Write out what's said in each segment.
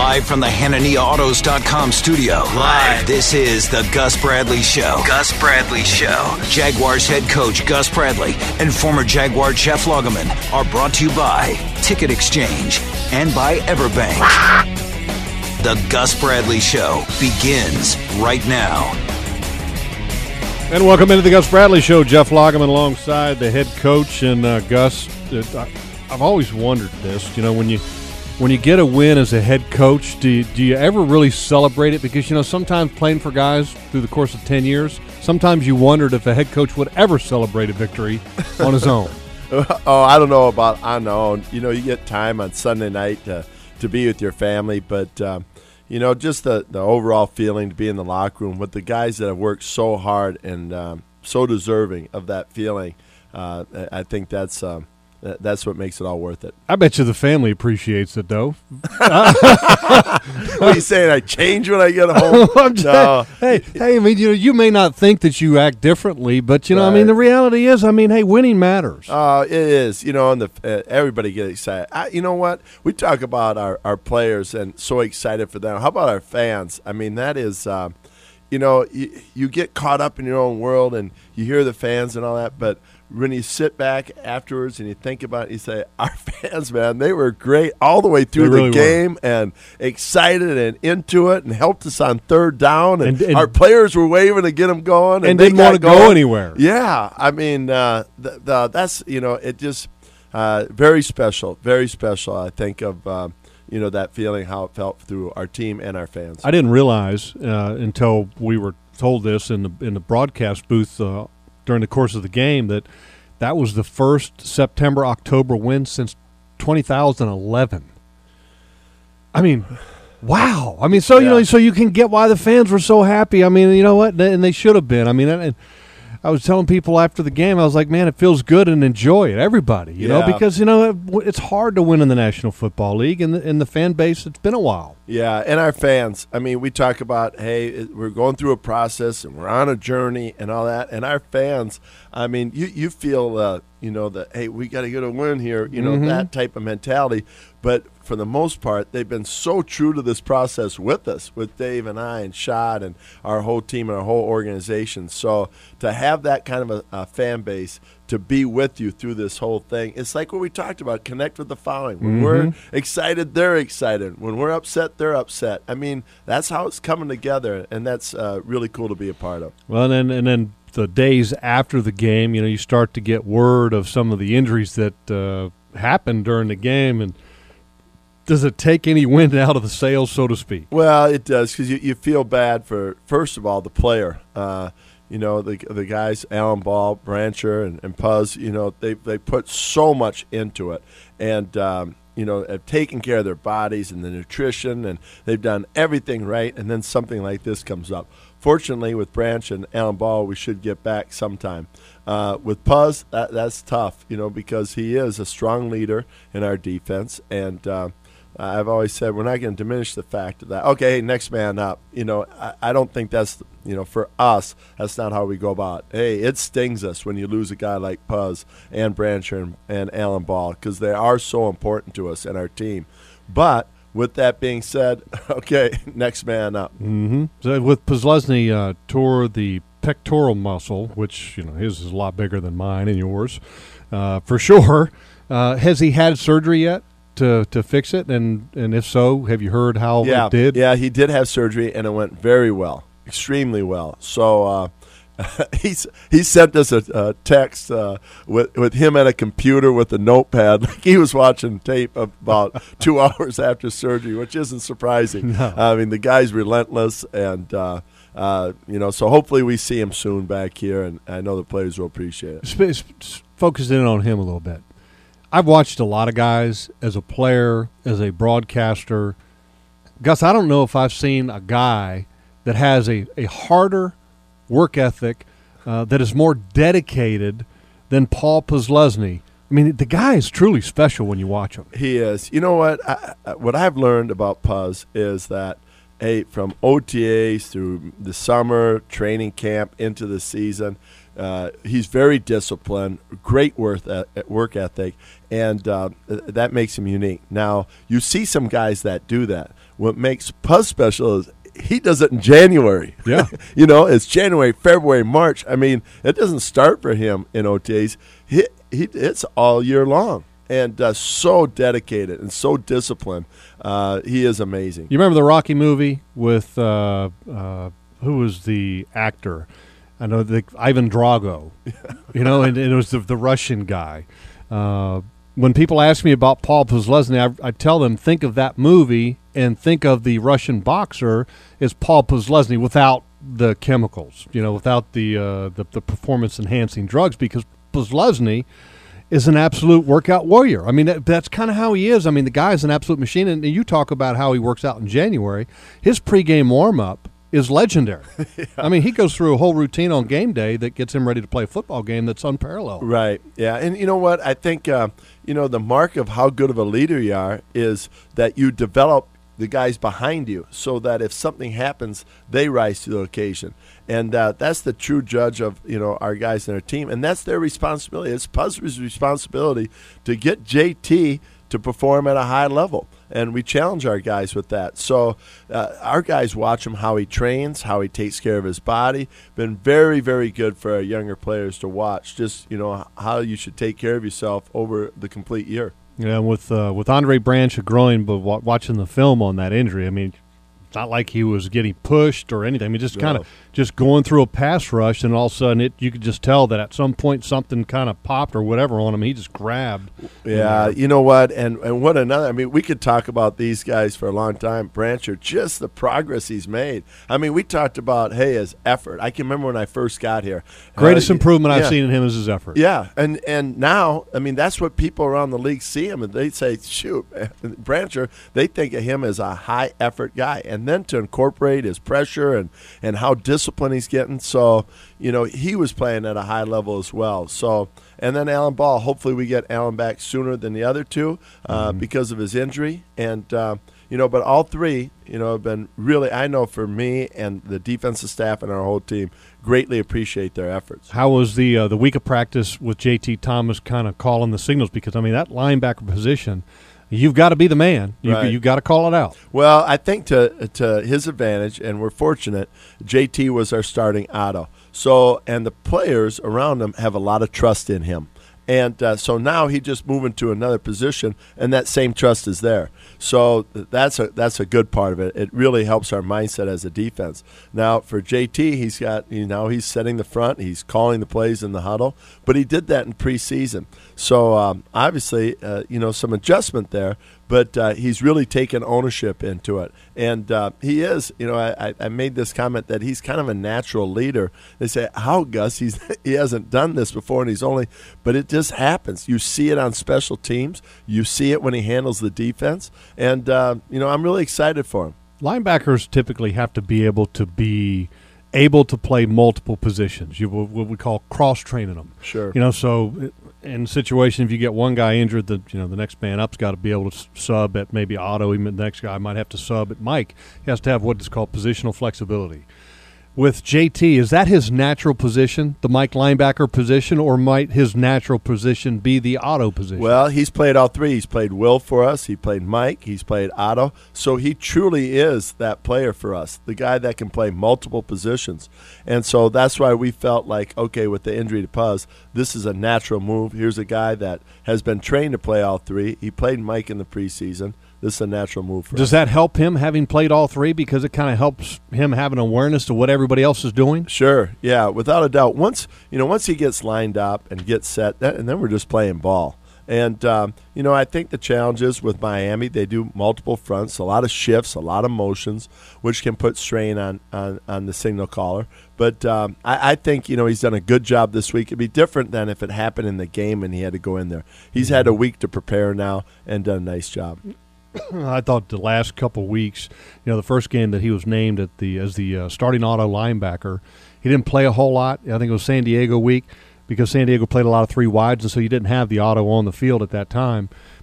Live from the HananiaAutos.com studio. Live. This is the Gus Bradley Show. Gus Bradley Show. Jaguars head coach Gus Bradley and former Jaguar Jeff Lageman are brought to you by Ticket Exchange and by Everbank. The Gus Bradley Show begins right now. And welcome into the Gus Bradley Show. Jeff Lageman alongside the head coach. And Gus, I've always wondered this. You know, when you get a win as a head coach, do you ever really celebrate it? Because, you know, sometimes playing for guys through the course of 10 years, sometimes you wondered if a head coach would ever celebrate a victory on his own. Oh, I don't know about on the own. You know, you get time on Sunday night to be with your family, but you know, just the overall feeling to be in the locker room with the guys that have worked so hard and so deserving of that feeling. I think that's what makes it all worth it. I bet you the family appreciates it, though. What are you saying? I change when I get home? No. Hey, I mean, you may not think that you act differently, but, you know, right. I mean, the reality is, I mean, hey, winning matters. It is, you know, and everybody gets excited. You know what? We talk about our players and so excited for them. How about our fans? I mean, that is, you know, you get caught up in your own world and you hear the fans and all that, but when you sit back afterwards and you think about it, you say, our fans, man, they were great all the way through the game and excited and into it and helped us on third down. And our players were waving to get them going. And didn't want to go anywhere. Yeah. I mean, that's, you know, it just very special, I think, of, you know, that feeling, how it felt through our team and our fans. I didn't realize until we were told this in the broadcast booth during the course of the game that was the first September-October win since 2011. I mean, wow. I mean, so you know, so you can get why the fans were so happy. I mean, you know what? And they should have been. I mean, and I was telling people after the game, I was like, man, it feels good and enjoy it, everybody, you know, because, you know, it's hard to win in the National Football League, and the fan base, it's been a while. Yeah, and our fans, I mean, we talk about, hey, we're going through a process and we're on a journey and all that, and our fans, I mean, you feel, you know, that, hey, we got to get a win here, you know, that type of mentality, but for the most part, they've been so true to this process with us, with Dave and I and Shad and our whole team and our whole organization. So to have that kind of a fan base to be with you through this whole thing, it's like what we talked about, connect with the following. When we're excited, they're excited. When we're upset, they're upset. I mean, that's how it's coming together, and that's really cool to be a part of. Well, and then the days after the game, you know, you start to get word of some of the injuries that happened during the game, and does it take any wind out of the sails, so to speak? Well, it does, because you feel bad for, first of all, the player. You know, the guys, Alan Ball, Brancher, and Puz, you know, they put so much into it. And, you know, have taken care of their bodies and the nutrition, and they've done everything right, and then something like this comes up. Fortunately, with Branch and Alan Ball, we should get back sometime. With Puz, that's tough, you know, because he is a strong leader in our defense, and I've always said we're not going to diminish the fact of that. Okay, next man up. You know, I don't think that's, you know, for us, that's not how we go about it. Hey, it stings us when you lose a guy like Puz and Brancher and Alan Ball, because they are so important to us and our team. But with that being said, okay, next man up. So with Posluszny tore the pectoral muscle, which, you know, his is a lot bigger than mine and yours, for sure. Has he had surgery yet to fix it? And if so, have you heard how it did? Yeah, he did have surgery, and it went very well, extremely well. So he sent us a text with him at a computer with a notepad. Like he was watching tape about 2 hours after surgery, which isn't surprising. No. I mean, the guy's relentless, and you know, so hopefully we see him soon back here, and I know the players will appreciate it. Focus in on him a little bit. I've watched a lot of guys as a player, as a broadcaster. Gus, I don't know if I've seen a guy that has a harder work ethic, that is more dedicated than Paul Posluszny. I mean, the guy is truly special when you watch him. He is. You know what? What I've learned about Puz is that, hey, from OTAs through the summer, training camp, into the season, he's very disciplined, great work ethic, and that makes him unique. Now, you see some guys that do that. what makes Puz special is he does it in January. Yeah. It's January, February, March. I mean, it doesn't start for him in OTAs. It's all year long. And so dedicated and so disciplined. He is amazing. You remember the Rocky movie with who was the actor? I know Ivan Drago. And it was the Russian guy. When people ask me about Paul Posluszny, I tell them, think of that movie and think of the Russian boxer as Paul Posluszny without the chemicals, without the performance-enhancing drugs, because Posluszny is an absolute workout warrior. I mean, that's kind of how he is. I mean, the guy is an absolute machine. And you talk about how he works out in January. His pregame warm-up is legendary. Yeah. I mean, he goes through a whole routine on game day that gets him ready to play a football game that's unparalleled. Right, yeah. And you know what? I think, the mark of how good of a leader you are is that you develop the guys behind you so that if something happens, they rise to the occasion. And that's the true judge of, our guys in our team. And that's their responsibility. It's Puz's responsibility to get JT to perform at a high level. And we challenge our guys with that. So our guys watch him, how he trains, how he takes care of his body. Been very, very good for our younger players to watch. Just, how you should take care of yourself over the complete year. Yeah, with Andre Branch a groin, but watching the film on that injury, I mean, it's not like he was getting pushed or anything. I mean, just kind of just going through a pass rush, and all of a sudden you could just tell that at some point something kind of popped or whatever on him. He just grabbed. Yeah, you know what? And what another – I mean, we could talk about these guys for a long time. Brancher, just the progress he's made. I mean, we talked about, his effort. I can remember when I first got here. Greatest improvement I've seen in him is his effort. Yeah, and now, I mean, that's what people around the league see him, and they say, shoot, Brancher, they think of him as a high-effort guy. And then to incorporate his pressure and how disciplined he's getting. So, he was playing at a high level as well. So, and then Alan Ball, hopefully we get Alan back sooner than the other two because of his injury. And, but all three, have been really, I know for me and the defensive staff and our whole team, greatly appreciate their efforts. How was the week of practice with J.T. Thomas kind of calling the signals? Because, I mean, that linebacker position – you've got to be the man. You've got to call it out. Well, I think to his advantage, and we're fortunate, JT was our starting auto. So, and the players around him have a lot of trust in him. And so now he just moving to another position, and that same trust is there. So that's a good part of it. It really helps our mindset as a defense. Now for JT, he's setting the front, he's calling the plays in the huddle, but he did that in preseason. So obviously, some adjustment there. But he's really taken ownership into it. And he is, I made this comment that he's kind of a natural leader. They say, how, Gus? He hasn't done this before, but it just happens. You see it on special teams. You see it when he handles the defense. And, I'm really excited for him. Linebackers typically have to be able to play multiple positions. What we call cross-training them. Sure. So in a situation, if you get one guy injured, the next man up's got to be able to sub at maybe Otto. Even the next guy might have to sub at Mike. He has to have what is called positional flexibility. With JT, is that his natural position, the Mike linebacker position, or might his natural position be the Otto position? Well, he's played all three. He's played Will for us. He played Mike. He's played Otto. So he truly is that player for us, the guy that can play multiple positions. And so that's why we felt like, okay, with the injury to Puz, this is a natural move. Here's a guy that has been trained to play all three. He played Mike in the preseason. This is a natural move for us. Does that help him having played all three because it kind of helps him having awareness to what everybody else is doing? Sure, yeah, without a doubt. Once he gets lined up and gets set, and then we're just playing ball. And, I think the challenge is with Miami, they do multiple fronts, a lot of shifts, a lot of motions, which can put strain on the signal caller. But I think, he's done a good job this week. It'd be different than if it happened in the game and he had to go in there. He's had a week to prepare now and done a nice job. I thought the last couple weeks, the first game that he was named as the starting auto linebacker, he didn't play a whole lot. I think it was San Diego week because San Diego played a lot of three wides, and so you didn't have the auto on the field at that time.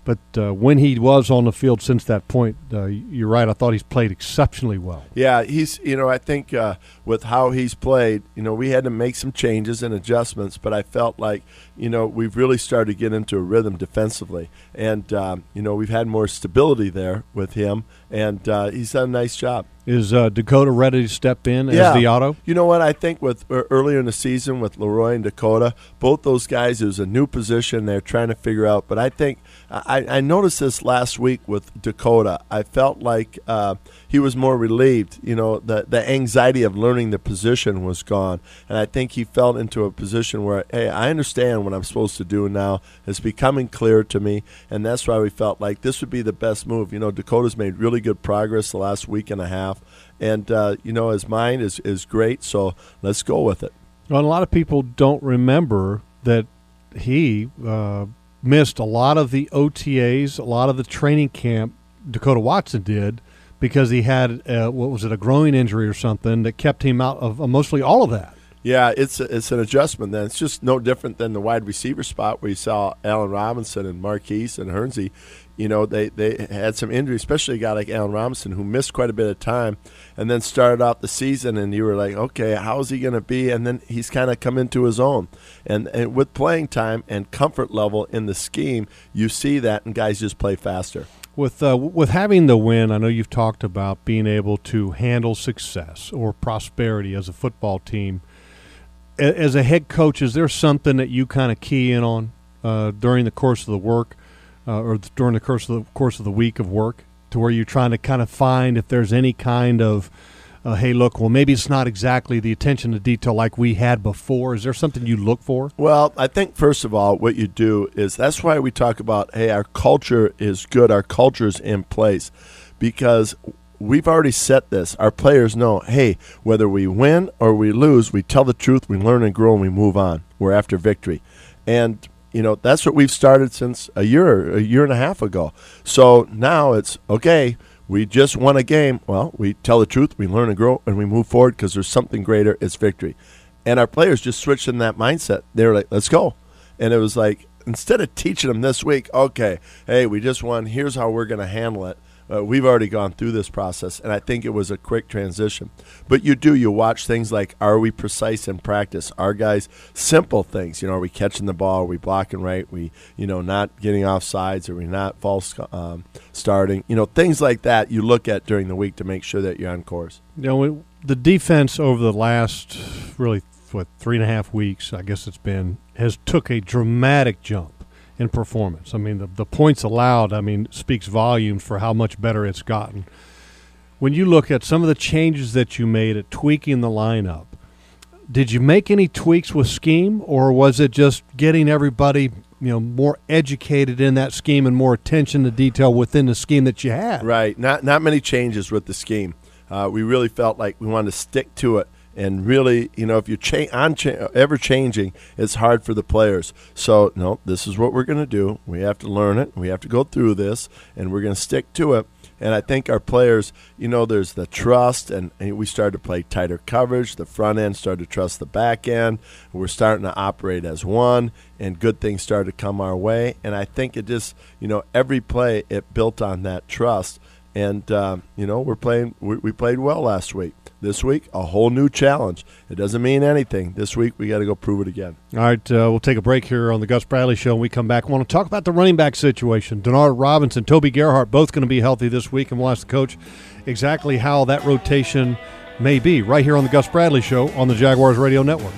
But when he was on the field since that point, you're right. I thought he's played exceptionally well. Yeah, he's. I think with how he's played, we had to make some changes and adjustments. But I felt like, we've really started to get into a rhythm defensively, and we've had more stability there with him, and he's done a nice job. Is Dakota ready to step in as the auto? You know what? I think with earlier in the season with Leroy and Dakota, both those guys, it was a new position they're trying to figure out. But I think I noticed this last week with Dakota. I felt like he was more relieved. The anxiety of learning the position was gone. And I think he fell into a position where, hey, I understand what I'm supposed to do now. It's becoming clear to me. And that's why we felt like this would be the best move. Dakota's made really good progress the last week and a half. And, his mind is great, so let's go with it. Well, a lot of people don't remember that he missed a lot of the OTAs, a lot of the training camp Dakota Watson did because he had, a growing injury or something that kept him out of mostly all of that. Yeah, it's an adjustment then. It's just no different than the wide receiver spot where you saw Allen Robinson and Marquise and Hernsey. They had some injuries, especially a guy like Allen Robinson who missed quite a bit of time and then started off the season, and you were like, okay, how is he going to be? And then he's kind of come into his own. And with playing time and comfort level in the scheme, you see that, and guys just play faster. With having the win, I know you've talked about being able to handle success or prosperity as a football team. As a head coach, is there something that you kind of key in on during the course of the work? Or during the course of the week of work, to where you're trying to kind of find if there's any kind of, hey, look, well, maybe it's not exactly the attention to detail like we had before. Is there something you look for? Well, I think, first of all, what you do is that's why we talk about, hey, our culture is good, our culture's in place, because we've already set this. Our players know, hey, whether we win or we lose, we tell the truth, we learn and grow, and we move on. We're after victory. And that's what we've started since a year and a half ago. So now it's, okay, we just won a game. Well, we tell the truth, we learn and grow, and we move forward because there's something greater. It's victory. And our players just switched in that mindset. They were like, let's go. And it was like, instead of teaching them this week, okay, hey, we just won, here's how we're going to handle it. We've already gone through this process, and I think it was a quick transition. But you watch things like, are we precise in practice? Are guys simple things? Are we catching the ball? Are we blocking right? We, not getting off sides? Are we not false starting? Things like that you look at during the week to make sure that you're on course. The defense over the last, really, 3.5 weeks, I guess it's been, has took a dramatic jump in performance. I mean, the points allowed, speaks volumes for how much better it's gotten. When you look at some of the changes that you made at tweaking the lineup, did you make any tweaks with scheme, or was it just getting everybody, more educated in that scheme and more attention to detail within the scheme that you had? Right. Not many changes with the scheme. We really felt like we wanted to stick to it. And really, if you're ever changing, it's hard for the players. So, no, this is what we're going to do. We have to learn it. We have to go through this, and we're going to stick to it. And I think our players, there's the trust, and we started to play tighter coverage. The front end started to trust the back end. We're starting to operate as one, and good things started to come our way. And I think it just, every play, it built on that trust. And, we played well last week. This week, a whole new challenge. It doesn't mean anything. This week, we got to go prove it again. All right, we'll take a break here on the Gus Bradley Show. When we come back, I want to talk about the running back situation. Denard Robinson, Toby Gerhart, both going to be healthy this week, and we'll ask the coach exactly how that rotation may be right here on the Gus Bradley Show on the Jaguars Radio Network.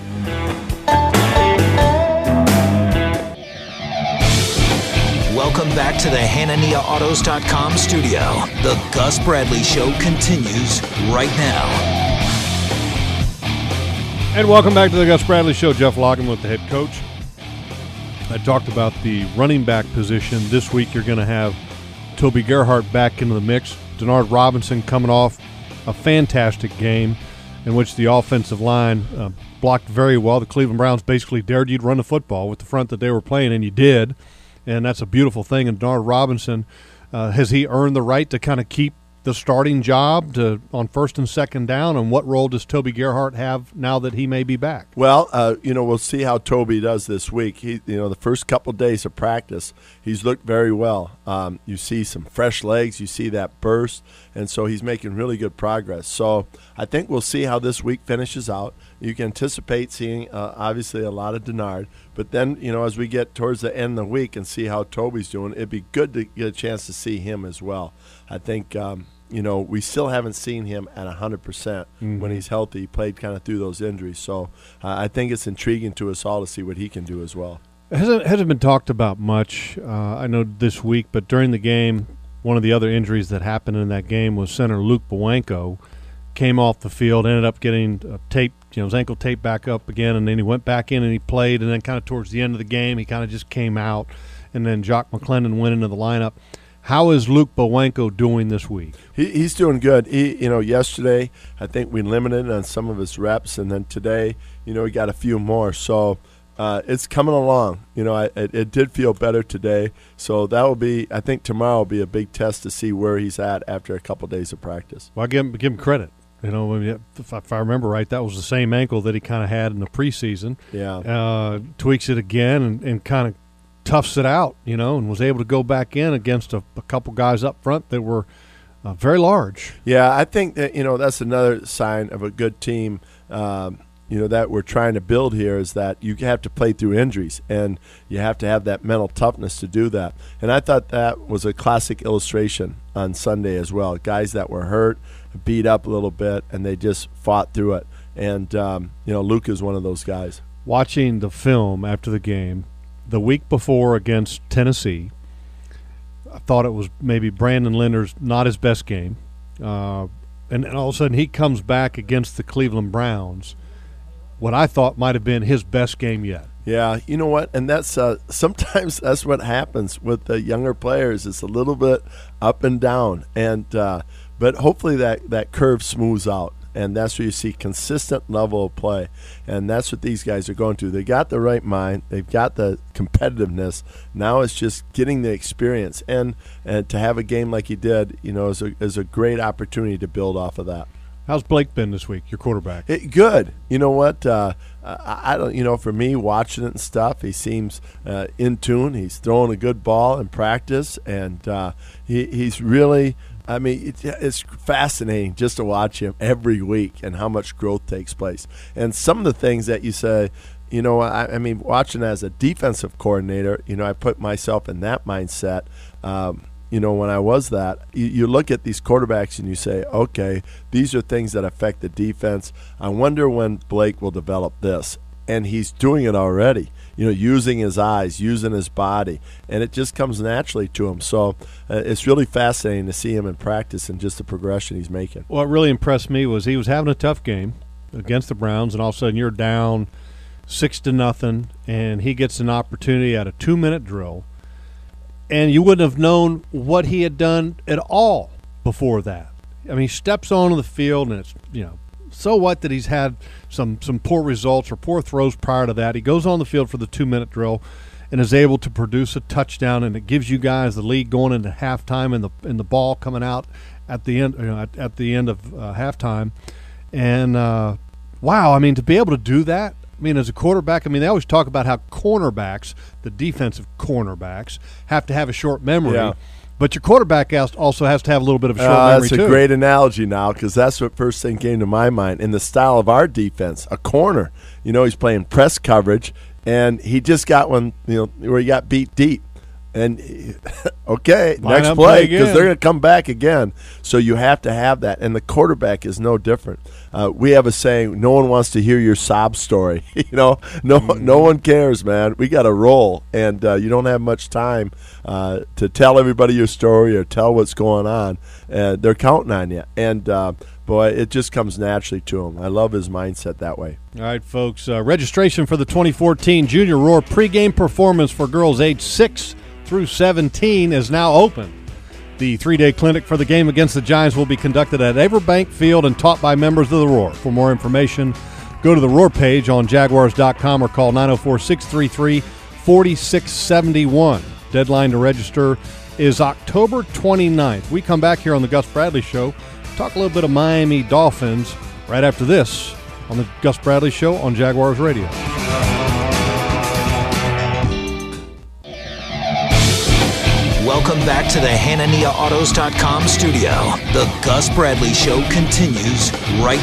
Welcome back to the HananiaAutos.com studio. The Gus Bradley Show continues right now. And welcome back to the Gus Bradley Show. Jeff Logan with the head coach. I talked about the running back position. This week you're going to have Toby Gerhart back into the mix. Denard Robinson coming off a fantastic game in which the offensive line blocked very well. The Cleveland Browns basically dared you to run the football with the front that they were playing, and you did. And that's a beautiful thing. And Denard Robinson, has he earned the right to kind of keep the starting job on first and second down, and what role does Toby Gerhart have now that he may be back? Well, we'll see how Toby does this week. The first couple days of practice, he's looked very well. You see some fresh legs, you see that burst, and so he's making really good progress. So I think we'll see how this week finishes out. You can anticipate seeing, obviously, a lot of Denard. But then, as we get towards the end of the week and see how Toby's doing, it'd be good to get a chance to see him as well. I think, we still haven't seen him at 100% when he's healthy. He played kind of through those injuries. So I think it's intriguing to us all to see what he can do as well. It hasn't been talked about much, I know, this week, but during the game, one of the other injuries that happened in that game was center Luke Bowanko. Came off the field, ended up getting his ankle taped back up again, and then he went back in and he played, and then kind of towards the end of the game, he kind of just came out, and then Jock McClendon went into the lineup. How is Luke Bowanko doing this week? He's doing good. Yesterday, I think we limited on some of his reps, and then today, he got a few more. So it's coming along. It did feel better today. So that will be, I think tomorrow will be a big test to see where he's at after a couple days of practice. Well, I give him credit. If I remember right, that was the same ankle that he kind of had in the preseason. Yeah. Tweaks it again and kind of toughs it out, and was able to go back in against a couple guys up front that were very large. Yeah, I think that, that's another sign of a good team, that we're trying to build here, is that you have to play through injuries, and you have to have that mental toughness to do that. And I thought that was a classic illustration on Sunday as well. Guys that were hurt, beat up a little bit, and they just fought through it. And, Luke is one of those guys. Watching the film after the game, the week before against Tennessee, I thought it was maybe Brandon Linder's not his best game. And all of a sudden he comes back against the Cleveland Browns, what I thought might have been his best game yet. Yeah, you know what? And that's sometimes that's what happens with the younger players. It's a little bit up and down, and but hopefully that curve smooths out, and that's where you see consistent level of play, and that's what these guys are going to. They got the right mind, they've got the competitiveness. Now it's just getting the experience, and to have a game like he did, is a great opportunity to build off of that. How's Blake been this week, your quarterback? Good. You know what? I don't. For me, watching it and stuff, he seems in tune. He's throwing a good ball in practice, and he's really. I mean, it's fascinating just to watch him every week and how much growth takes place. And some of the things that you say, I mean, watching as a defensive coordinator, I put myself in that mindset. When I was that, you look at these quarterbacks and you say, okay, these are things that affect the defense. I wonder when Blake will develop this. And he's doing it already, using his eyes, using his body, and it just comes naturally to him. So it's really fascinating to see him in practice and just the progression he's making. What really impressed me was he was having a tough game against the Browns, and all of a sudden you're down 6-0, and he gets an opportunity at a 2-minute drill. And you wouldn't have known what he had done at all before that. I mean, he steps onto the field, and it's, so what that he's had some poor results or poor throws prior to that. He goes on the field for the 2-minute drill and is able to produce a touchdown, and it gives you guys the lead going into halftime, and the ball coming out at the end, at the end of halftime. And wow, I mean, to be able to do that. I mean, as a quarterback, they always talk about how cornerbacks, the defensive cornerbacks, have to have a short memory. Yeah. But your quarterback also has to have a little bit of a short memory, too. That's a great analogy now, because that's what first thing came to my mind. In the style of our defense, a corner, he's playing press coverage, and he just got one, where he got beat deep. And, okay, next play, because they're going to come back again. So you have to have that. And the quarterback is no different. We have a saying, no one wants to hear your sob story. No one cares, man. We got to roll. And you don't have much time to tell everybody your story or tell what's going on. They're counting on you. And, boy, it just comes naturally to him. I love his mindset that way. All right, folks. Registration for the 2014 Junior Roar pregame performance for girls age 6 through 17 is now open. The 3-day clinic for the game against the Giants will be conducted at Everbank Field and taught by members of the Roar. For more information, go to the Roar page on Jaguars.com or call 904-633-4671. Deadline to register is October 29th. We come back here on the Gus Bradley Show, talk a little bit of Miami Dolphins right after this on the Gus Bradley Show on Jaguars Radio. Welcome back to the HananiaAutos.com studio. The Gus Bradley Show continues right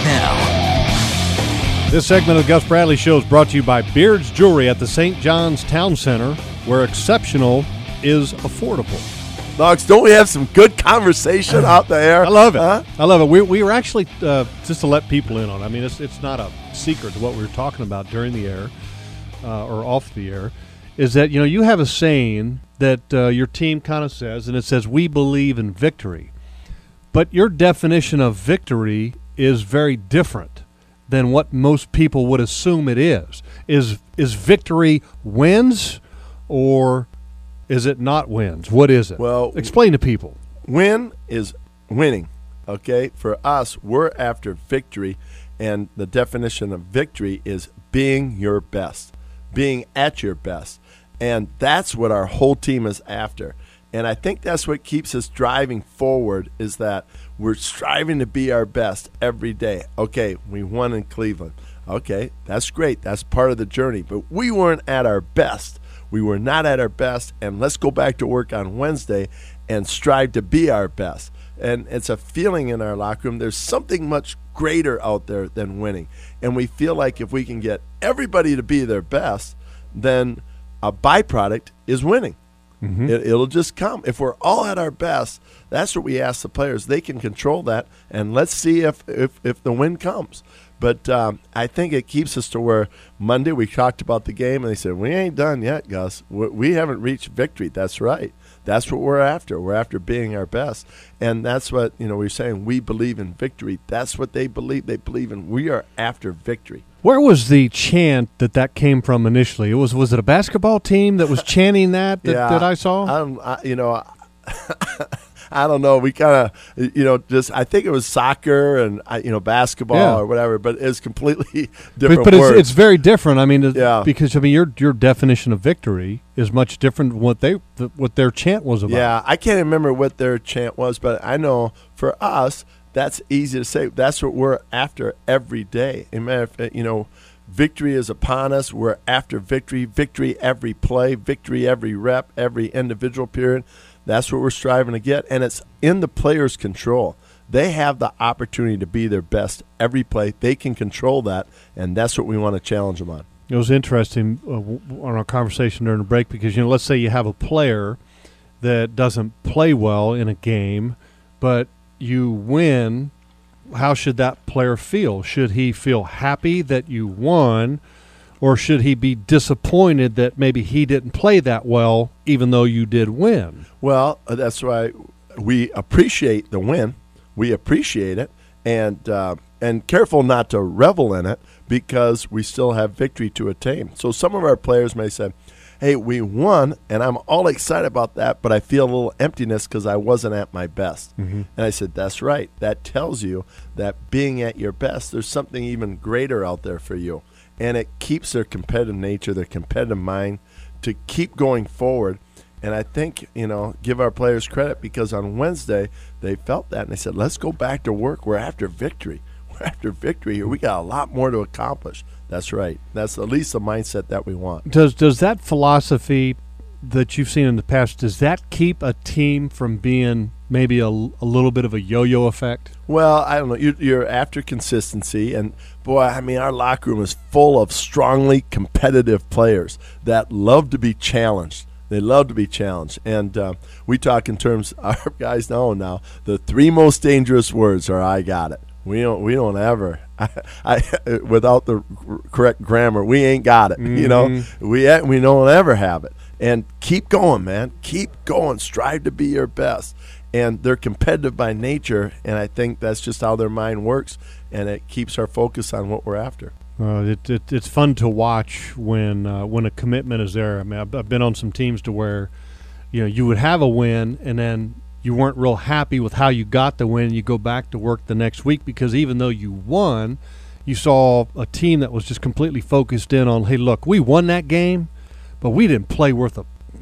now. This segment of the Gus Bradley Show is brought to you by Beard's Jewelry at the St. John's Town Center, where exceptional is affordable. Knox, don't we have some good conversation out there? I love it. Huh? I love it. We were actually, just to let people in on it, I mean, it's not a secret to what we were talking about during the air or off the air, is that, you know, you have a saying that your team kind of says, and it says, we believe in victory. But your definition of victory is very different than what most people would assume it is. Is victory wins, or is it not wins? What is it? Well, explain to people. Win is winning, okay? For us, we're after victory, and the definition of victory is being your best, being at your best. And that's what our whole team is after. And I think that's what keeps us driving forward, is that we're striving to be our best every day. Okay, we won in Cleveland. Okay, that's great. That's part of the journey. But we weren't at our best. We were not at our best. And let's go back to work on Wednesday and strive to be our best. And it's a feeling in our locker room. There's something much greater out there than winning. And we feel like if we can get everybody to be their best, then a byproduct is winning. Mm-hmm. It'll just come. If we're all at our best, that's what we ask the players. They can control that, and let's see if the win comes. But I think it keeps us to where Monday we talked about the game, and they said, we ain't done yet, Gus. We haven't reached victory. That's right. That's what we're after. We're after being our best. And that's what, we're saying, we believe in victory. That's what they believe. They believe in, we are after victory. Where was the chant that came from initially? Was it a basketball team that was chanting that I saw? I don't know. We kind of, I think it was soccer and, basketball or whatever, but it's completely different but words. It's very different. I mean, because, your definition of victory is much different than what their chant was about. Yeah, I can't remember what their chant was, but I know for us, that's easy to say. That's what we're after every day. Victory is upon us. We're after victory. Victory every play. Victory every rep. Every individual period. That's what we're striving to get, and it's in the players' control. They have the opportunity to be their best every play. They can control that, and that's what we want to challenge them on. It was interesting on our conversation during the break because, let's say you have a player that doesn't play well in a game, but you win. How should that player feel? Should he feel happy that you won, or should he be disappointed that maybe he didn't play that well even though you did win? Well, that's why we appreciate the win. We appreciate it, and careful not to revel in it because we still have victory to attain. So some of our players may say, hey, we won, and I'm all excited about that, but I feel a little emptiness because I wasn't at my best. Mm-hmm. And I said, that's right. That tells you that being at your best, there's something even greater out there for you. And it keeps their competitive nature, their competitive mind to keep going forward. And I think, give our players credit because on Wednesday they felt that and they said, let's go back to work. We're after victory. We're after victory here. We got a lot more to accomplish. That's right. That's at least the mindset that we want. Does that philosophy that you've seen in the past, does that keep a team from being maybe a little bit of a yo-yo effect? Well, I don't know. You're after consistency, and boy, our locker room is full of strongly competitive players that love to be challenged. They love to be challenged, and we talk in terms. Our guys know now the three most dangerous words are "I got it." We don't ever. Without the correct grammar, we ain't got it. Mm-hmm. We don't ever have it. And keep going, man. Keep going. Strive to be your best. And they're competitive by nature, and I think that's just how their mind works, and it keeps our focus on what we're after. It's fun to watch when a commitment is there. I've been on some teams to where, you would have a win, and then you weren't real happy with how you got the win. You go back to work the next week because even though you won, you saw a team that was just completely focused in on, hey, look, we won that game, but we didn't play worth a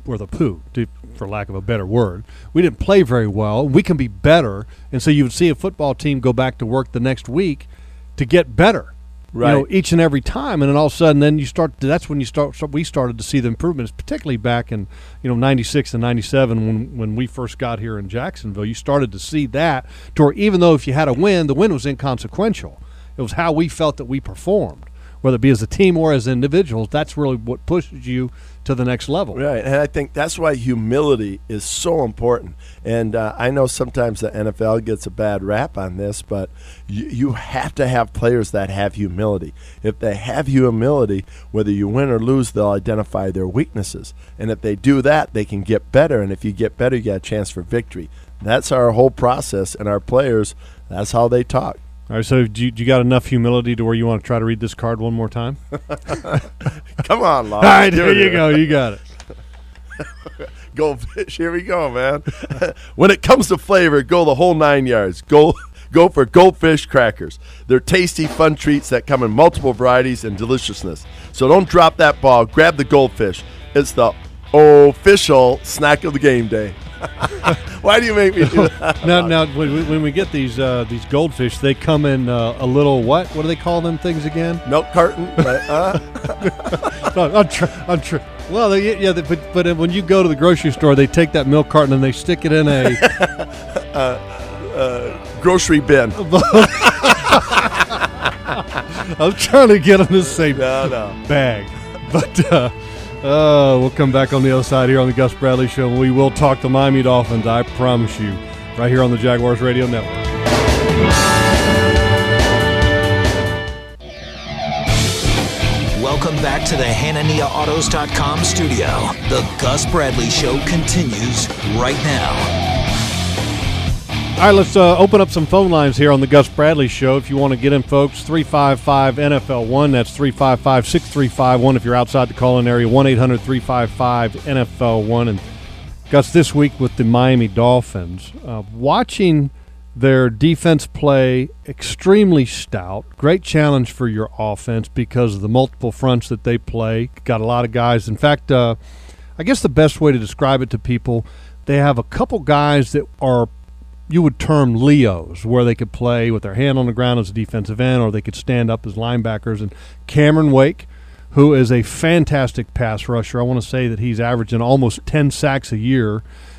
the poo, for lack of a better word. We didn't play very well. We can be better, and so you would see a football team go back to work the next week to get better. Right. Each and every time, and then all of a sudden, then you start. That's when we started to see the improvements, particularly back in '96 and '97 when we first got here in Jacksonville. You started to see that, to where even though if you had a win, the win was inconsequential. It was how we felt that we performed, whether it be as a team or as individuals. That's really what pushes you to the next level. Right, and I think that's why humility is so important. And I know sometimes the NFL gets a bad rap on this, but you have to have players that have humility. If they have humility, whether you win or lose, they'll identify their weaknesses. And if they do that, they can get better. And if you get better, you get a chance for victory. That's our whole process, and our players, that's how they talk. All right, so do you got enough humility to where you want to try to read this card one more time? Come on, Lon. All right, here you go. You got it. Goldfish, here we go, man. When it comes to flavor, go the whole 9 yards. Go for Goldfish crackers. They're tasty, fun treats that come in multiple varieties and deliciousness. So don't drop that ball. Grab the Goldfish. It's the official snack of the game day. Why do you make me do that? Now, when we get these Goldfish, they come in a little what? What do they call them things again? Milk carton. Well, but when you go to the grocery store, they take that milk carton and they stick it in a grocery bin. I'm trying to get them to say No. bag, but. We'll come back on the other side here on the Gus Bradley Show. We will talk the Miami Dolphins, I promise you, right here on the Jaguars Radio Network. Welcome back to the HananiaAutos.com studio. The Gus Bradley Show continues right now. All right, let's open up some phone lines here on the Gus Bradley Show. If you want to get in, folks, 355-NFL1. That's 355-6351 if you're outside the call-in area, 1-800-355-NFL1. And Gus, this week with the Miami Dolphins, watching their defense play extremely stout, great challenge for your offense because of the multiple fronts that they play. Got a lot of guys. In fact, I guess the best way to describe it to people, they have a couple guys that are you would term Leos, where they could play with their hand on the ground as a defensive end, or they could stand up as linebackers. And Cameron Wake, who is a fantastic pass rusher, I want to say that he's averaging almost 10 sacks a year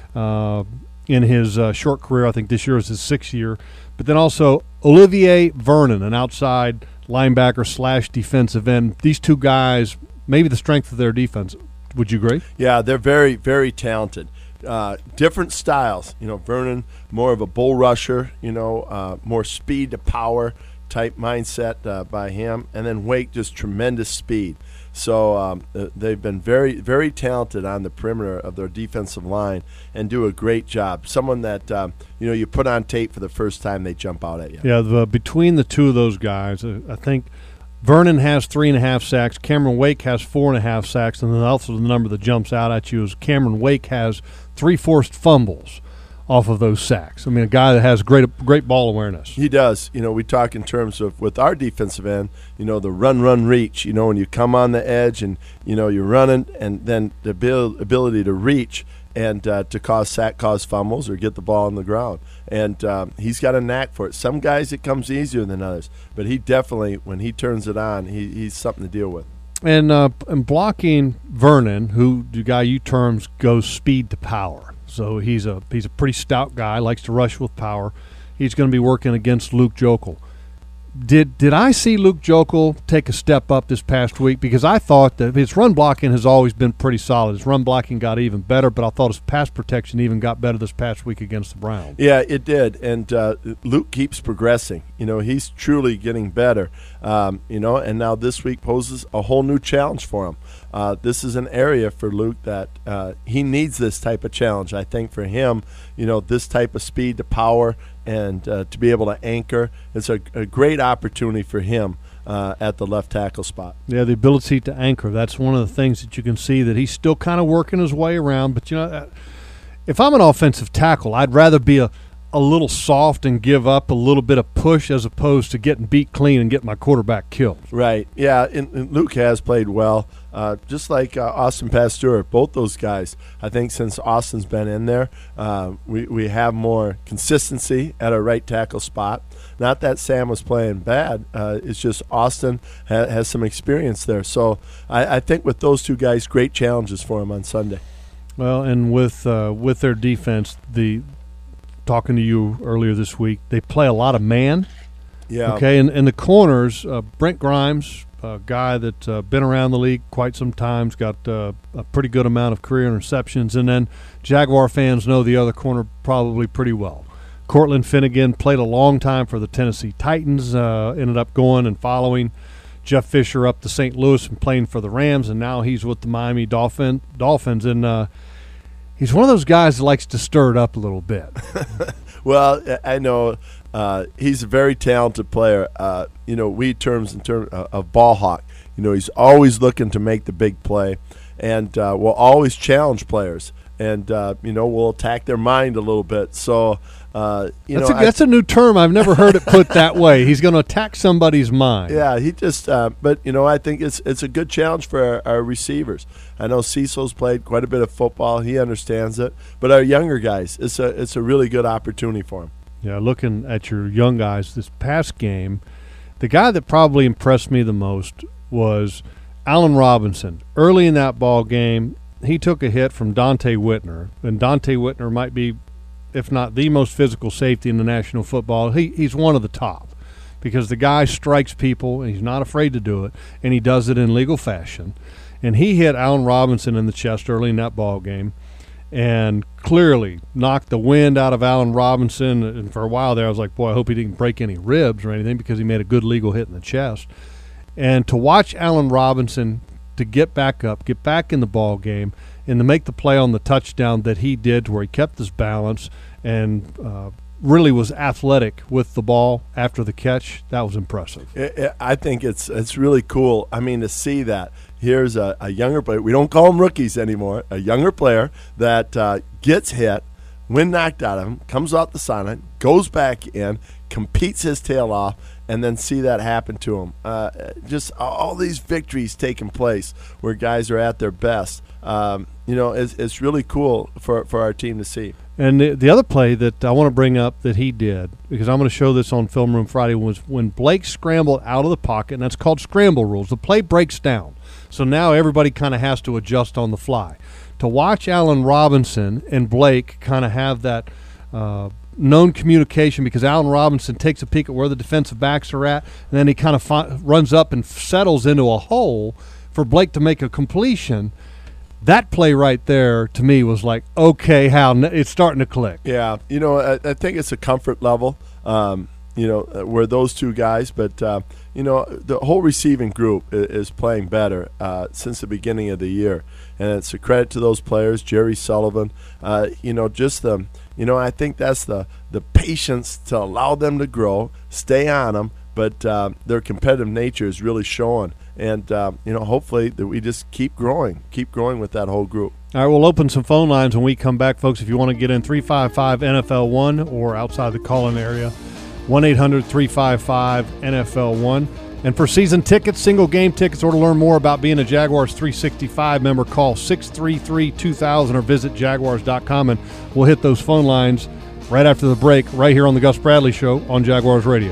in his short career. I think this year is his 6th year. But then also Olivier Vernon, an outside linebacker / defensive end. These two guys, maybe the strength of their defense. Would you agree? Yeah, they're very, very talented. Different styles. Vernon, more of a bull rusher, more speed to power type mindset by him. And then Wake, just tremendous speed. So they've been very, very talented on the perimeter of their defensive line and do a great job. Someone that, you put on tape for the first time, they jump out at you. Yeah, between the two of those guys, I think Vernon has 3.5 sacks. Cameron Wake has 4.5 sacks. And then also the number that jumps out at you is Cameron Wake has 3 forced fumbles off of those sacks. I mean, a guy that has great ball awareness. He does. We talk in terms of, with our defensive end, the run, reach. When you come on the edge and, you're running, and then the ability to reach and to cause fumbles or get the ball on the ground. And he's got a knack for it. Some guys it comes easier than others, but he definitely, when he turns it on, he's something to deal with. And blocking Vernon, who the guy you terms goes speed to power. So he's a pretty stout guy, likes to rush with power. He's going to be working against Luke Joeckel. Did I see Luke Joeckel take a step up this past week? Because I thought that his run blocking has always been pretty solid. His run blocking got even better, but I thought his pass protection even got better this past week against the Browns. Yeah, it did. And Luke keeps progressing. He's truly getting better. And now this week poses a whole new challenge for him. This is an area for Luke that he needs this type of challenge. I think for him, this type of speed to power and to be able to anchor, it's a great opportunity for him at the left tackle spot. Yeah, the ability to anchor. That's one of the things that you can see that he's still kind of working his way around. But, if I'm an offensive tackle, I'd rather be a a little soft and give up a little bit of push as opposed to getting beat clean and getting my quarterback killed. Right. Yeah, and Luke has played well, just like Austin Pasteur. Both those guys, I think since Austin's been in there, we have more consistency at our right tackle spot. Not that Sam was playing bad. It's just Austin has some experience there. So I think with those two guys, great challenges for him on Sunday. Well, and with their defense, talking to you earlier this week, they play a lot of man. Yeah. Okay, and the corners, Brent Grimes, a guy that's been around the league quite some time, got a pretty good amount of career interceptions. And then Jaguar fans know the other corner probably pretty well. Cortland Finnegan played a long time for the Tennessee Titans, ended up going and following Jeff Fisher up to St. Louis and playing for the Rams, and now he's with the Miami Dolphins. And he's one of those guys that likes to stir it up a little bit. Well, I know he's a very talented player. We terms in terms of ball hawk. He's always looking to make the big play, and will always challenge players. And we'll attack their mind a little bit. So, that's a new term. I've never heard it put that way. He's going to attack somebody's mind. Yeah, he just. But I think it's a good challenge for our receivers. I know Cecil's played quite a bit of football. He understands it. But our younger guys, it's a really good opportunity for him. Yeah, looking at your young guys this past game, the guy that probably impressed me the most was Allen Robinson. Early in that ball game, he took a hit from Dante Whitner, and Dante Whitner might be, if not the most physical safety in the National Football. He's one of the top because the guy strikes people, and he's not afraid to do it, and he does it in legal fashion. And he hit Allen Robinson in the chest early in that ball game and clearly knocked the wind out of Allen Robinson. And for a while there, I was like, boy, I hope he didn't break any ribs or anything because he made a good legal hit in the chest. And to watch Allen Robinson to get back up, get back in the ball game, and to make the play on the touchdown that he did where he kept his balance and really was athletic with the ball after the catch, that was impressive. I think it's really cool. I mean, to see that. Here's a younger player. We don't call them rookies anymore. A younger player that gets hit, wind knocked out of him, comes off the sideline, goes back in, competes his tail off, and then see that happen to him. Just all these victories taking place where guys are at their best. It's really cool for our team to see. And the other play that I want to bring up that he did, because I'm going to show this on Film Room Friday, was when Blake scrambled out of the pocket, and that's called scramble rules. The play breaks down. So now everybody kind of has to adjust on the fly. To watch Allen Robinson and Blake kind of have that known communication, because Allen Robinson takes a peek at where the defensive backs are at, and then he kind of runs up and settles into a hole for Blake to make a completion. That play right there, to me, was like, okay, it's starting to click. Yeah, I think it's a comfort level, where those two guys, but, the whole receiving group is playing better since the beginning of the year. And it's a credit to those players, Jerry Sullivan, I think that's the patience to allow them to grow, stay on them, but their competitive nature is really showing. And, hopefully that we just keep growing with that whole group. All right, we'll open some phone lines when we come back, folks. If you want to get in, 355-NFL-1 or outside the call-in area, 1-800-355-NFL-1. And for season tickets, single game tickets, or to learn more about being a Jaguars 365 member, call 633-2000 or visit Jaguars.com, and we'll hit those phone lines right after the break, right here on the Gus Bradley Show on Jaguars Radio.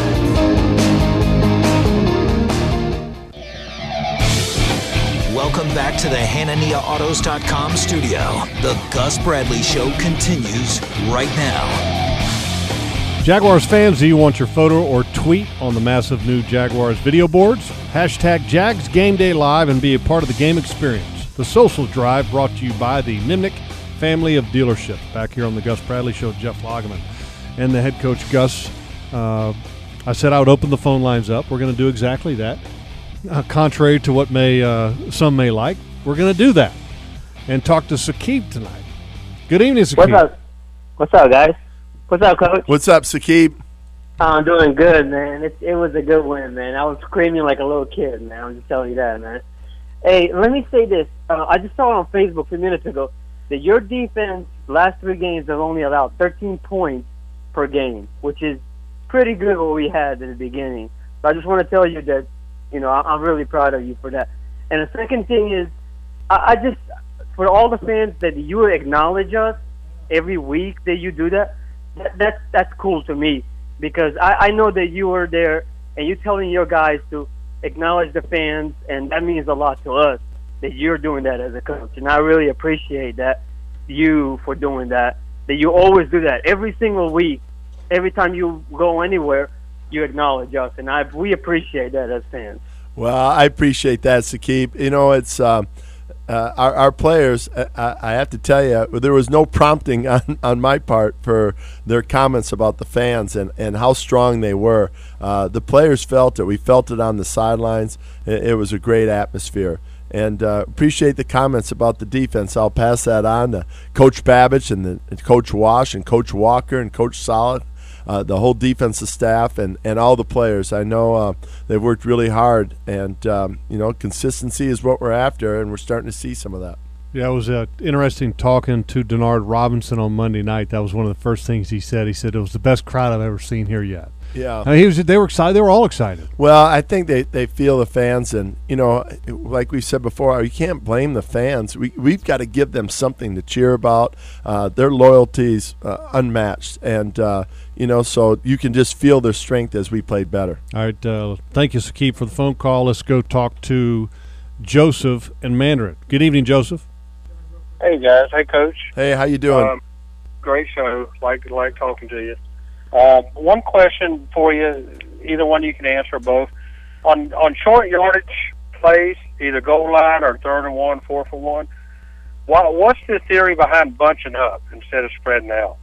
Welcome back to the HananiaAutos.com studio. The Gus Bradley Show continues right now. Jaguars fans, do you want your photo or tweet on the massive new Jaguars video boards? Hashtag Jags Game Day Live and be a part of the game experience. The social drive brought to you by the Nimnick family of dealerships. Back here on the Gus Bradley Show, Jeff Lageman and the head coach, Gus. I said I would open the phone lines up. We're going to do exactly that. Contrary to what some may like, we're going to do that and talk to Saqib tonight. Good evening, Saqib. What's up, guys? What's up, Coach? What's up, Saqib? I'm doing good, man. It was a good win, man. I was screaming like a little kid, man. I'm just telling you that, man. Hey, let me say this. I just saw on Facebook a few minutes ago that your defense last 3 games have only allowed 13 points per game, which is pretty good what we had at the beginning. So I just want to tell you that, I'm really proud of you for that. And the second thing is, I just, for all the fans that you acknowledge us every week that you do that's cool to me, because I know that you were there and you're telling your guys to acknowledge the fans, and that means a lot to us that you're doing that as a coach. And I really appreciate you for doing that you always do that every single week. Every time you go anywhere, you acknowledge us, and we appreciate that as fans. Well, I appreciate that, Sakib. It's our players. I have to tell you, there was no prompting on my part for their comments about the fans and how strong they were. The players felt it. We felt it on the sidelines. It was a great atmosphere. And appreciate the comments about the defense. I'll pass that on to Coach Babbage and Coach Wash and Coach Walker and Coach Solid, the whole defensive staff and all the players. I know they've worked really hard, and consistency is what we're after, and we're starting to see some of that. Yeah, it was interesting talking to Denard Robinson on Monday night. That was one of the first things he said. He said it was the best crowd I've ever seen here yet. Yeah, they were excited. They were all excited. Well, I think they feel the fans, and like we said before, you can't blame the fans. We've got to give them something to cheer about. Their loyalty's unmatched, and so you can just feel their strength as we played better. All right, thank you, Sakib, for the phone call. Let's go talk to Joseph and Mandarin. Good evening, Joseph. Hey guys, hey Coach. Hey, how you doing? Great show. Like talking to you. One question for you, either one you can answer, both. On short yardage plays, either goal line or 3rd and 1, 4th and 1, what's the theory behind bunching up instead of spreading out?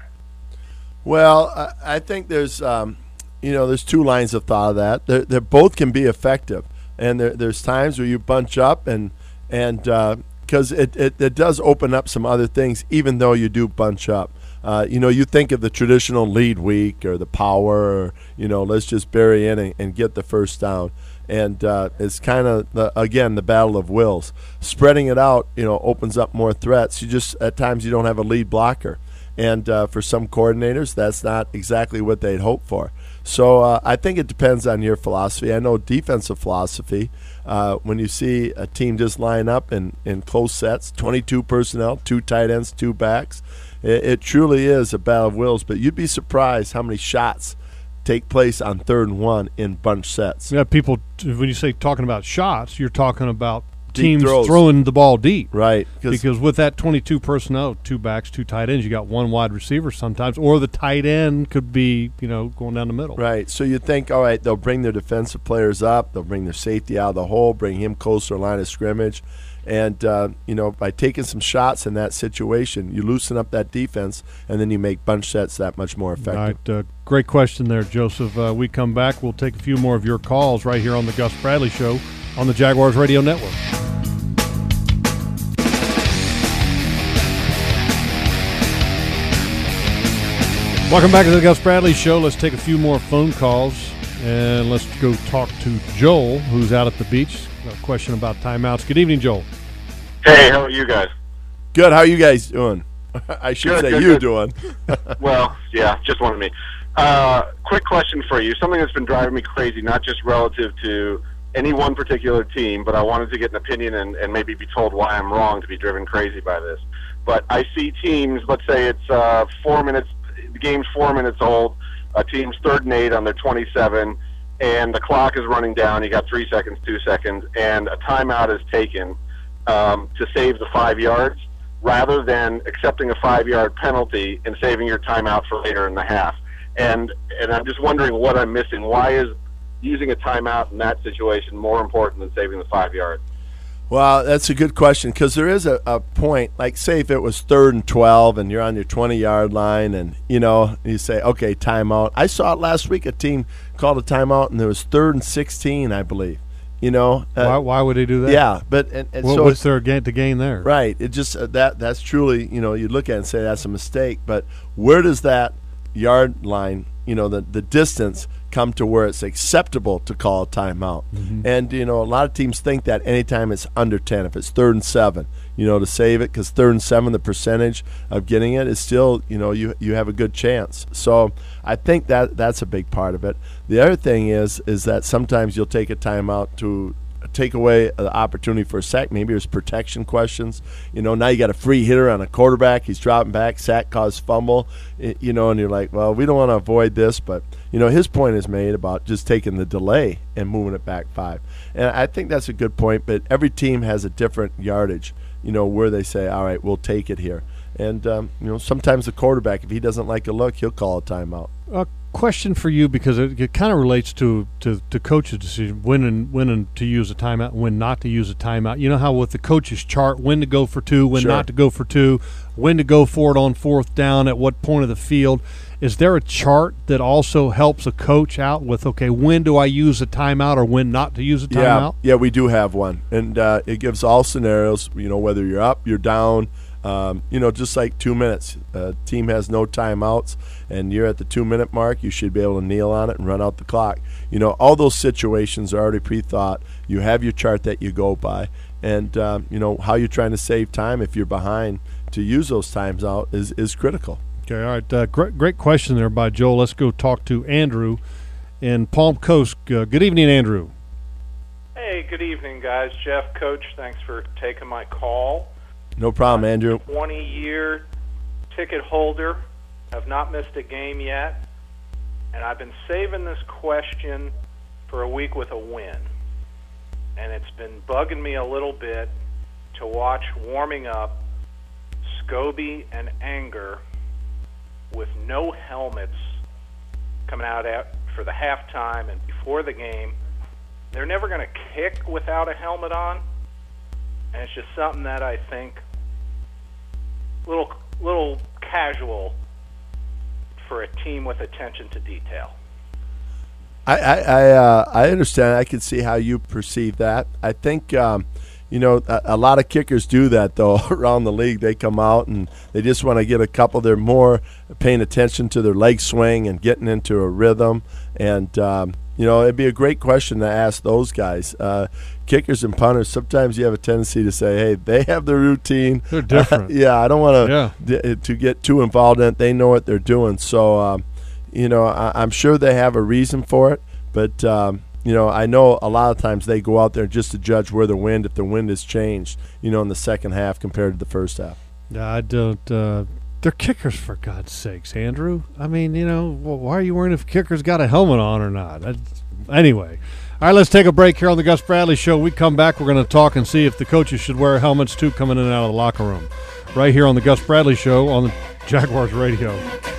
Well, I think there's there's two lines of thought of that. They both can be effective, and there's times where you bunch up and because it does open up some other things, even though you do bunch up. You think of the traditional lead week or the power, or, let's just bury in and get the first down. And it's kind of, the battle of wills. Spreading it out, opens up more threats. At times you don't have a lead blocker. And for some coordinators, that's not exactly what they'd hope for. So I think it depends on your philosophy. I know defensive philosophy, when you see a team just line up in close sets, 22 personnel, 2 tight ends, 2 backs, it truly is a battle of wills. But you'd be surprised how many shots take place on 3rd and 1 in bunch sets. Yeah, people, when you say talking about shots, you're talking about Deep teams throws. throwing the ball deep. Right. Because with that 22 personnel, 2 backs, 2 tight ends, you got 1 wide receiver sometimes, or the tight end could be, going down the middle. Right. So you think, all right, they'll bring their defensive players up, they'll bring their safety out of the hole, bring him closer to line of scrimmage. And, by taking some shots in that situation, you loosen up that defense, and then you make bunch sets that much more effective. All right, great question there, Joseph. We come back, we'll take a few more of your calls right here on the Gus Bradley Show on the Jaguars Radio Network. Welcome back to the Gus Bradley Show. Let's take a few more phone calls, and let's go talk to Joel, who's out at the beach. Got a question about timeouts. Good evening, Joel. Hey, how are you guys? Good. How are you guys doing? I should say you doing. Well, yeah, just one of me. Quick question for you. Something that's been driving me crazy, not just relative to any one particular team, but I wanted to get an opinion and maybe be told why I'm wrong to be driven crazy by this. But I see teams, let's say it's 4 minutes, the game's 4 minutes old, a team's 3rd and 8 on their 27, and the clock is running down. You got 3 seconds, 2 seconds, and a timeout is taken to save the 5 yards, rather than accepting a 5-yard penalty and saving your timeout for later in the half. And I'm just wondering what I'm missing. Why is using a timeout in that situation more important than saving the 5 yards? Well, that's a good question, because there is a point, like say if it was 3rd and 12 and you're on your 20-yard line and, you say, okay, timeout. I saw it last week, a team called a timeout, and there was 3rd and 16, I believe. Why would they do that? Yeah, but so what's their gain to gain there? Right. It just that's truly, you look at it and say that's a mistake. But where does that yard line, the distance come to where it's acceptable to call a timeout. And, a lot of teams think that anytime it's under 10, if it's 3rd and 7, to save it, because 3rd and 7, the percentage of getting it is still, you have a good chance. So I think that's a big part of it. The other thing is that sometimes you'll take a timeout to take away the opportunity for a sack. Maybe there's protection questions. Now you got a free hitter on a quarterback. He's dropping back, sack caused fumble, and you're like, well, we don't want to avoid this. But, his point is made about just taking the delay and moving it back 5. And I think that's a good point, but every team has a different yardage, where they say, all right, we'll take it here. And, sometimes the quarterback, if he doesn't like a look, he'll call a timeout. Question for you, because it kind of relates to coach's decision when to use a timeout and when not to use a timeout. You know how with the coach's chart, when to go for 2, when not to go for 2, when to go for it on 4th down, at what point of the field. Is there a chart that also helps a coach out with, okay, when do I use a timeout or when not to use a timeout? Yeah, we do have one. And it gives all scenarios, whether you're up, you're down, just like 2 minutes. Team has no timeouts, and you're at the 2-minute mark, you should be able to kneel on it and run out the clock. All those situations are already pre-thought. You have your chart that you go by, and how you're trying to save time if you're behind to use those times out is critical. Okay, all right. Great question there by Joel. Let's go talk to Andrew in Palm Coast. Good evening, Andrew. Hey, good evening, guys. Jeff, Coach, thanks for taking my call. No problem, Andrew. 20-year ticket holder. Have not missed a game yet. And I've been saving this question for a week with a win. And it's been bugging me a little bit to watch warming up Scobie and Anger with no helmets coming out for the halftime and before the game. They're never going to kick without a helmet on. And it's just something that I think little casual for a team with attention to detail. I understand. I can see how you perceive that. I think a lot of kickers do that, though, around the league. They come out and they just want to get a couple. They're more paying attention to their leg swing and getting into a rhythm. And, it'd be a great question to ask those guys. Kickers and punters, sometimes you have a tendency to say, hey, they have their routine. They're different. I don't want to get too involved in it. They know what they're doing. So, I'm sure they have a reason for it. But, I know a lot of times they go out there just to judge where if the wind has changed, in the second half compared to the first half. Yeah, I don't. They're kickers, for God's sakes, Andrew. I mean, why are you worrying if kickers got a helmet on or not? Anyway. All right, let's take a break here on the Gus Bradley Show. We come back, we're going to talk and see if the coaches should wear helmets, too, coming in and out of the locker room. Right here on the Gus Bradley Show on the Jaguars Radio.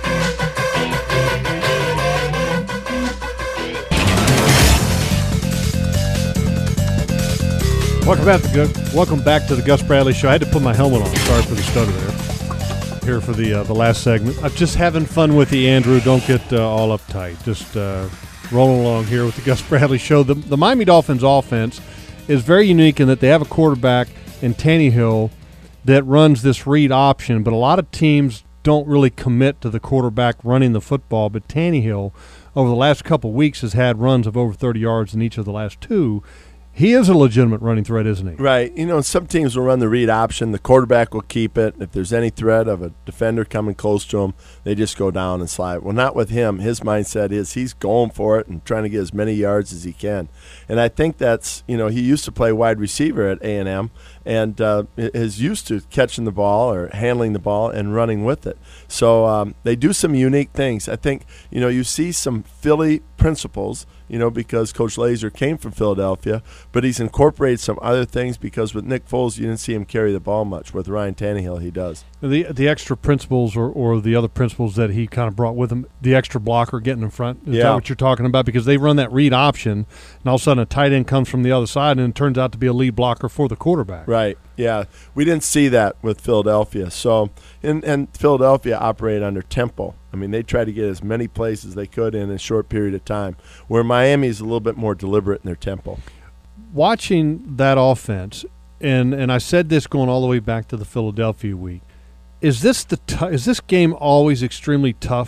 Welcome back to the Gus Bradley Show. I had to put my helmet on. Sorry for the stutter there. Here for the last segment. I'm just having fun with you, Andrew. Don't get all uptight. Just rolling along here with the Gus Bradley Show. The Miami Dolphins offense is very unique in that they have a quarterback in Tannehill that runs this read option, but a lot of teams don't really commit to the quarterback running the football. But Tannehill, over the last couple of weeks, has had runs of over 30 yards in each of the last 2. He is a legitimate running threat, isn't he? Right. Some teams will run the read option. The quarterback will keep it. If there's any threat of a defender coming close to him, they just go down and slide. Well, not with him. His mindset is he's going for it and trying to get as many yards as he can. And I think that's, he used to play wide receiver at A&M and is used to catching the ball or handling the ball and running with it. So they do some unique things. I think, you see some Philly principles, because Coach Laser came from Philadelphia, but he's incorporated some other things because with Nick Foles, you didn't see him carry the ball much. With Ryan Tannehill, he does. The extra principles or the other principles that he kind of brought with him, the extra blocker getting in front, is that what you're talking about? Because they run that read option, and all of a sudden a tight end comes from the other side, and it turns out to be a lead blocker for the quarterback. Right, yeah. We didn't see that with Philadelphia. So, and Philadelphia operated under tempo. I mean, they tried to get as many plays as they could in a short period of time, where Miami is a little bit more deliberate in their tempo. Watching that offense, and I said this going all the way back to the Philadelphia week, is this game always extremely tough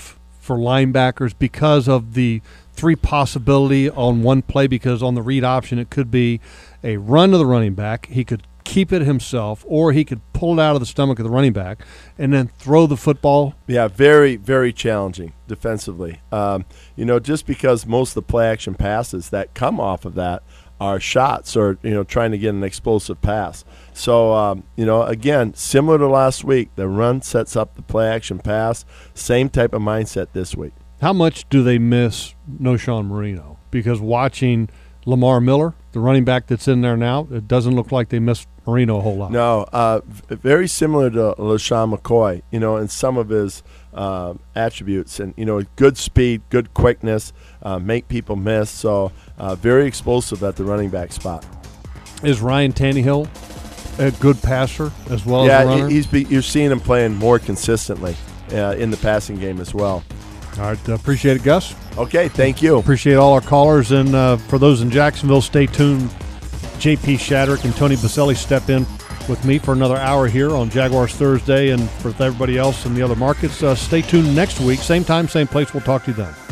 for linebackers because of the three possibility on one play, because on the read option it could be a run to the running back. He could keep it himself, or he could pull it out of the stomach of the running back and then throw the football. Yeah, very, very challenging defensively. Just because most of the play-action passes that come off of that are shots or, trying to get an explosive pass. So, again, similar to last week, the run sets up the play-action pass. Same type of mindset this week. How much do they miss Knowshon Moreno? Because watching Lamar Miller, the running back that's in there now, it doesn't look like they miss Moreno a whole lot. No, very similar to LaShawn McCoy, in some of his attributes. And, good speed, good quickness, make people miss. So very explosive at the running back spot. Is Ryan Tannehill a good passer as well as a runner? You're seeing him playing more consistently in the passing game as well. All right, appreciate it, Gus. Okay, thank you. Appreciate all our callers, and for those in Jacksonville, stay tuned. J.P. Shadrick and Tony Baselli step in with me for another hour here on Jaguars Thursday, and for everybody else in the other markets, stay tuned next week. Same time, same place. We'll talk to you then.